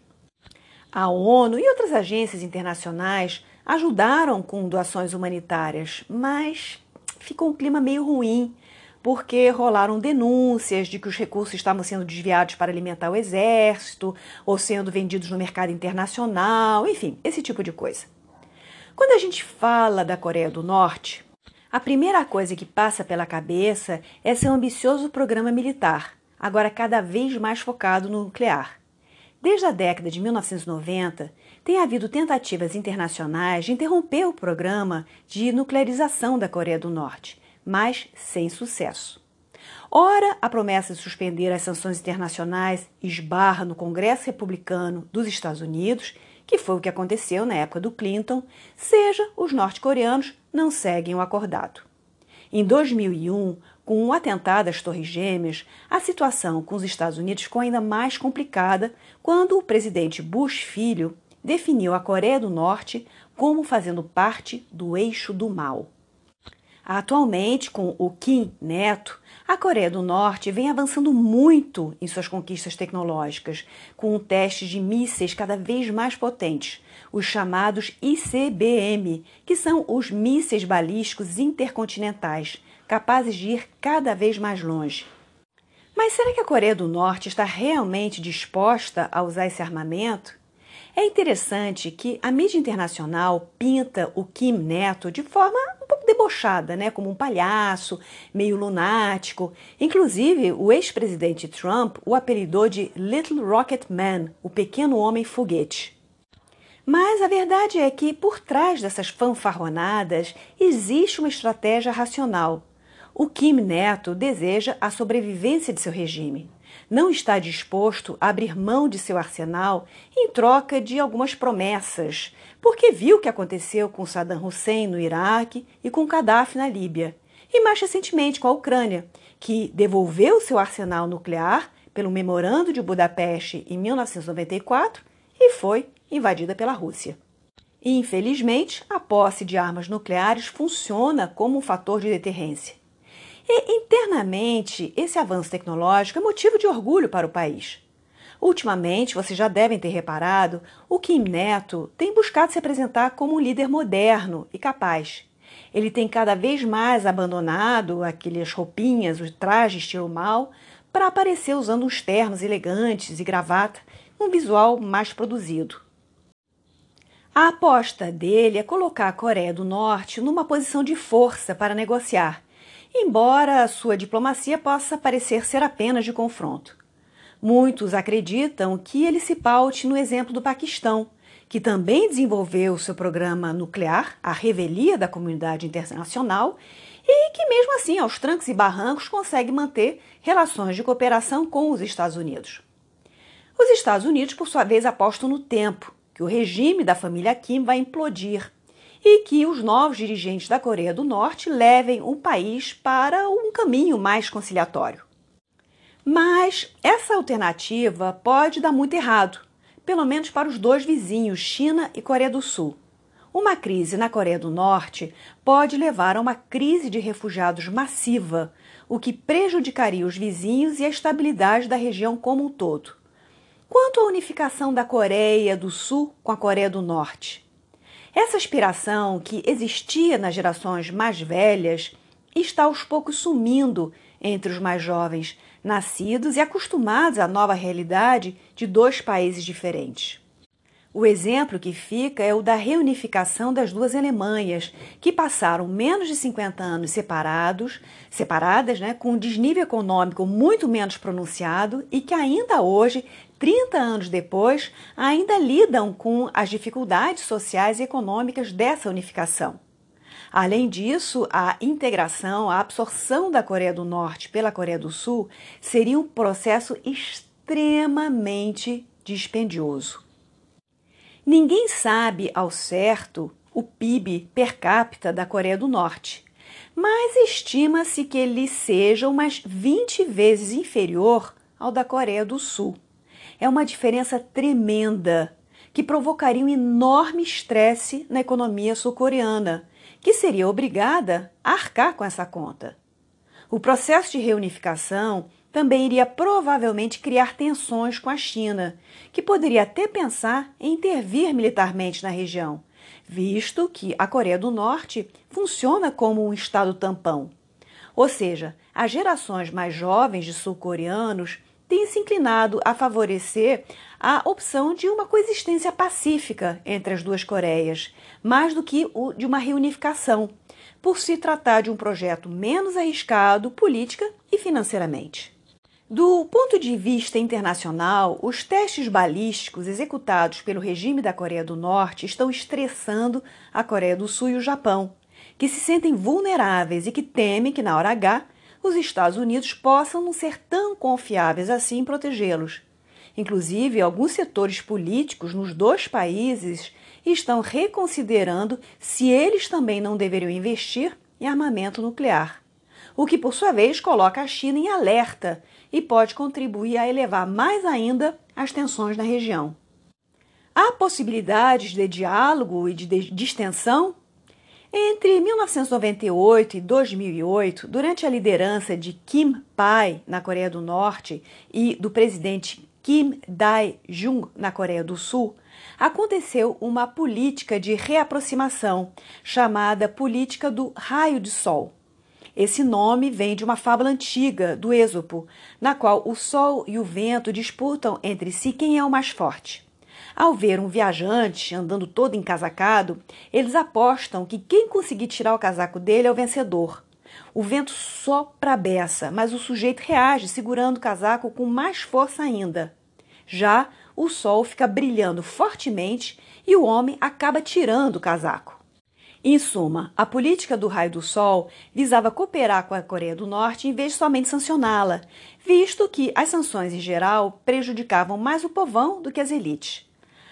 A ONU e outras agências internacionais ajudaram com doações humanitárias, mas ficou um clima meio ruim, porque rolaram denúncias de que os recursos estavam sendo desviados para alimentar o exército ou sendo vendidos no mercado internacional, enfim, esse tipo de coisa. Quando a gente fala da Coreia do Norte, a primeira coisa que passa pela cabeça é seu ambicioso programa militar, agora cada vez mais focado no nuclear. Desde a década de mil novecentos e noventa, tem havido tentativas internacionais de interromper o programa de nuclearização da Coreia do Norte, mas sem sucesso. Ora, a promessa de suspender as sanções internacionais esbarra no Congresso Republicano dos Estados Unidos, que foi o que aconteceu na época do Clinton, seja os norte-coreanos não seguem o acordado. Em dois mil e um, com o atentado às Torres Gêmeas, a situação com os Estados Unidos ficou ainda mais complicada quando o presidente Bush filho definiu a Coreia do Norte como fazendo parte do eixo do mal. Atualmente, com o Kim Neto, a Coreia do Norte vem avançando muito em suas conquistas tecnológicas, com testes de mísseis cada vez mais potentes, os chamados I C B M, que são os mísseis balísticos intercontinentais, capazes de ir cada vez mais longe. Mas será que a Coreia do Norte está realmente disposta a usar esse armamento? É interessante que a mídia internacional pinta o Kim Neto de forma um pouco debochada, né? Como um palhaço, meio lunático. Inclusive, o ex-presidente Trump o apelidou de Little Rocket Man, o pequeno homem foguete. Mas a verdade é que, por trás dessas fanfarronadas, existe uma estratégia racional. O Kim Neto deseja a sobrevivência de seu regime. Não está disposto a abrir mão de seu arsenal em troca de algumas promessas, porque viu o que aconteceu com Saddam Hussein no Iraque e com Gaddafi na Líbia, e mais recentemente com a Ucrânia, que devolveu seu arsenal nuclear pelo Memorando de Budapeste em mil novecentos e noventa e quatro e foi invadida pela Rússia. E, infelizmente, a posse de armas nucleares funciona como um fator de deterrência. E, internamente, esse avanço tecnológico é motivo de orgulho para o país. Ultimamente, vocês já devem ter reparado, o Kim Neto tem buscado se apresentar como um líder moderno e capaz. Ele tem cada vez mais abandonado aquelas roupinhas, os trajes estilo mal, para aparecer usando uns ternos elegantes e gravata, um visual mais produzido. A aposta dele é colocar a Coreia do Norte numa posição de força para negociar, embora a sua diplomacia possa parecer ser apenas de confronto. Muitos acreditam que ele se paute no exemplo do Paquistão, que também desenvolveu seu programa nuclear, à revelia da comunidade internacional, e que mesmo assim, aos trancos e barrancos, consegue manter relações de cooperação com os Estados Unidos. Os Estados Unidos, por sua vez, apostam no tempo, que o regime da família Kim vai implodir, e que os novos dirigentes da Coreia do Norte levem o país para um caminho mais conciliatório. Mas essa alternativa pode dar muito errado, pelo menos para os dois vizinhos, China e Coreia do Sul. Uma crise na Coreia do Norte pode levar a uma crise de refugiados massiva, o que prejudicaria os vizinhos e a estabilidade da região como um todo. Quanto à unificação da Coreia do Sul com a Coreia do Norte? Essa aspiração que existia nas gerações mais velhas está aos poucos sumindo entre os mais jovens, nascidos e acostumados à nova realidade de dois países diferentes. O exemplo que fica é o da reunificação das duas Alemanhas, que passaram menos de cinquenta anos separados, separadas, né, com um desnível econômico muito menos pronunciado e que ainda hoje, trinta anos depois, ainda lidam com as dificuldades sociais e econômicas dessa unificação. Além disso, a integração, a absorção da Coreia do Norte pela Coreia do Sul seria um processo extremamente dispendioso. Ninguém sabe ao certo o P I B per capita da Coreia do Norte, mas estima-se que ele seja umas vinte vezes inferior ao da Coreia do Sul. É uma diferença tremenda que provocaria um enorme estresse na economia sul-coreana, que seria obrigada a arcar com essa conta. O processo de reunificação também iria provavelmente criar tensões com a China, que poderia até pensar em intervir militarmente na região, visto que a Coreia do Norte funciona como um estado tampão. Ou seja, as gerações mais jovens de sul-coreanos têm se inclinado a favorecer a opção de uma coexistência pacífica entre as duas Coreias, mais do que o de uma reunificação, por se tratar de um projeto menos arriscado política e financeiramente. Do ponto de vista internacional, os testes balísticos executados pelo regime da Coreia do Norte estão estressando a Coreia do Sul e o Japão, que se sentem vulneráveis e que temem que, na hora H, os Estados Unidos possam não ser tão confiáveis assim em protegê-los. Inclusive, alguns setores políticos nos dois países estão reconsiderando se eles também não deveriam investir em armamento nuclear, o que, por sua vez, coloca a China em alerta e pode contribuir a elevar mais ainda as tensões na região. Há possibilidades de diálogo e de distensão? Entre mil novecentos e noventa e oito e dois mil e oito, durante a liderança de Kim Pai na Coreia do Norte e do presidente Kim Dae-jung na Coreia do Sul, aconteceu uma política de reaproximação chamada Política do Raio de Sol. Esse nome vem de uma fábula antiga do Êxopo, na qual o sol e o vento disputam entre si quem é o mais forte. Ao ver um viajante andando todo encasacado, eles apostam que quem conseguir tirar o casaco dele é o vencedor. O vento sopra a beça, mas o sujeito reage segurando o casaco com mais força ainda. Já o sol fica brilhando fortemente e o homem acaba tirando o casaco. Em suma, a política do raio do sol visava cooperar com a Coreia do Norte em vez de somente sancioná-la, visto que as sanções em geral prejudicavam mais o povão do que as elites.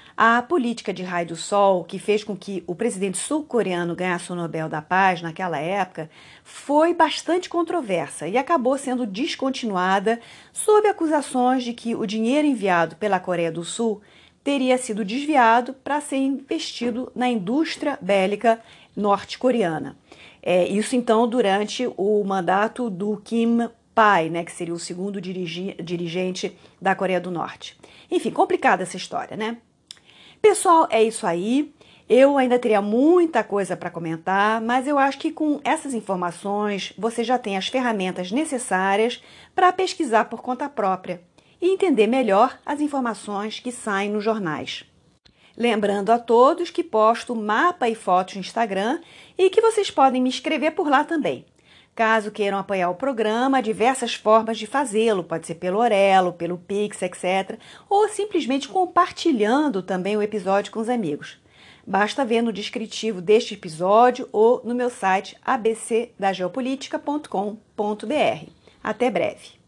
A política de raio do sol, que fez com que o presidente sul-coreano ganhasse o Nobel da Paz naquela época, foi bastante controversa e acabou sendo descontinuada sob acusações de que o dinheiro enviado pela Coreia do Sul teria sido desviado para ser investido na indústria bélica norte-coreana. É, isso, então, durante o mandato do Kim Pai, né, que seria o segundo dirigi- dirigente da Coreia do Norte. Enfim, complicada essa história, né? Pessoal, é isso aí. Eu ainda teria muita coisa para comentar, mas eu acho que com essas informações você já tem as ferramentas necessárias para pesquisar por conta própria e entender melhor as informações que saem nos jornais. Lembrando a todos que posto mapa e fotos no Instagram e que vocês podem me escrever por lá também. Caso queiram apoiar o programa, há diversas formas de fazê-lo, pode ser pelo Orelo, pelo Pix, etcétera, ou simplesmente compartilhando também o episódio com os amigos. Basta ver no descritivo deste episódio ou no meu site a b c da geopolitica ponto com ponto b r. Até breve!